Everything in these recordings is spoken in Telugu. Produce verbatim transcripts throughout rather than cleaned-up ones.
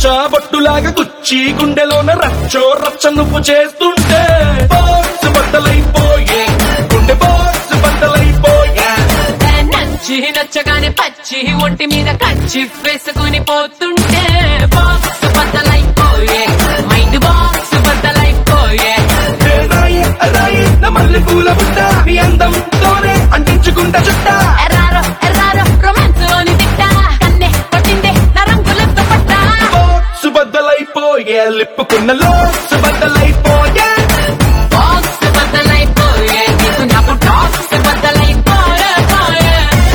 పచ్చా బొట్టులాగా గుచ్చి గుండెలోన రచ్చో రచ్చ నువ్వు చేస్తుంటే బాక్స్ బద్దలైపోయే గుండె బాక్స్ బద్దలైపోయే నచ్చి నచ్చగానే పచ్చి ఒంటి మీద కచ్చి వేసుకుని పోతుంటే బాక్స్ బద్దలైపోయే మైండ్ బాక్స్ బద్దలైపోయే రాయే రాయే నా మల్లె పూల బుట్ట నీ అందంతోనే అంటించుకుంటా చుట్ట ఎర్రారో ఎర్రారో రొమాన్స్ లోని తిట్ట కన్నే కొట్టిందే నా రంగులతో పట్ట బాక్స్ బద్దలైపోయే లిప్పుకున్న లోక్స్ బద్దలైపోయే బాక్స్ బద్దలైపోయే నీకు నాకు టాక్స్ బద్దలైపోయే పోయే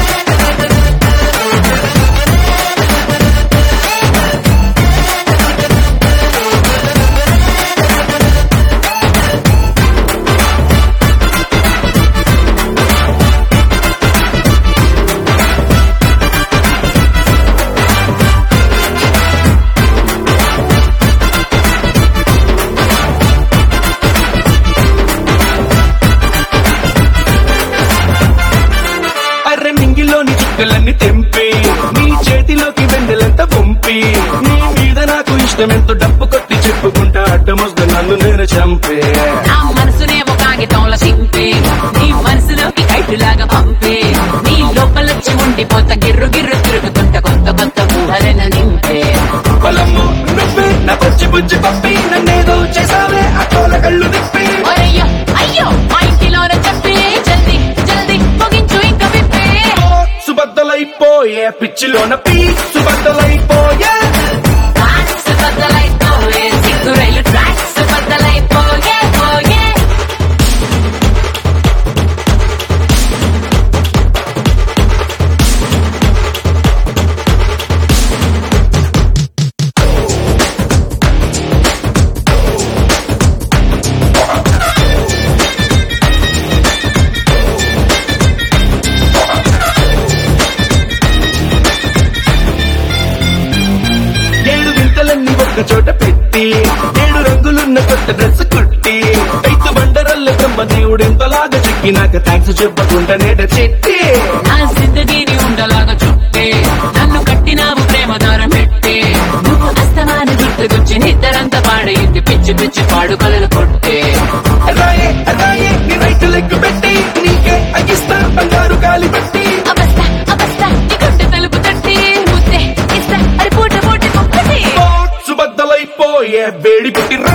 అర్రె నింగిలోని చుక్కలన్నీ తెంపి నీ చేతిలోకి వెండెలంత పంపి నీ మీద నాకు ఇష్టమెంతో డప్పు కొట్టి చెప్పుకుంటా అడ్డమొస్త నన్ను నేను చంపే నా మనసునేమో కాగితంలో చింపే నీ మనసులోకి కైటులాగా పంపే నీ లోపలొచ్చి ఉండిపోత గిర్రు గిర్రు తిరుగుతుంట కొత్త కొత్త ఊహలను నింపే పొలము నువ్వే నా పచ్చి బుజ్జి పప్పి నన్నేదో చేసావే అటోల కళ్ళు తిప్పి అయ్యో అయ్యో మా ఇంటిలోన చెప్పి జల్దీ జల్దీ ముగించు ఇంక విప్పి సుబద్దలైపోయే పిచ్చిలోన పీ సుబద్దలైపోయే ట్రాక్స్ బద్దలైపోయే సిగ్గు రైలు ట్రాక్స్ బద్దలైపోయే పోయే ఏడు వింతలన్నీ ఒక్క చోట పెట్టి ఏడు రంగులున్న కొత్త డ్రెస్ కుట్టి ఐదు బండరల్ల బ్రహ్మ దేవుడెంతలాగా చెక్కినాక థ్యాంక్స్ చెప్పకుండా నేట చెట్టి నా జిందగీని ఉండలాగా చుట్టే నన్ను కట్టినావు ప్రేమ దారం పెట్టే నువ్వు అస్తమాన గుర్తుకొచ్చి నిద్దరంతా పాడైంది పిచ్చి పిచ్చి పాడు కలలు కొట్టే రాయే రాయే నీ రైట్ లెగ్ పెట్టి నీకే అగిస్తా బంగారు గాలి పెట్టి అవస్థ అవస్థ నీ గుండె తలుపు తట్టి ముద్దే ఇస్తా అది పూట పూట ఒక్కటి సుబద్దలైపోయే వేడి పుట్టి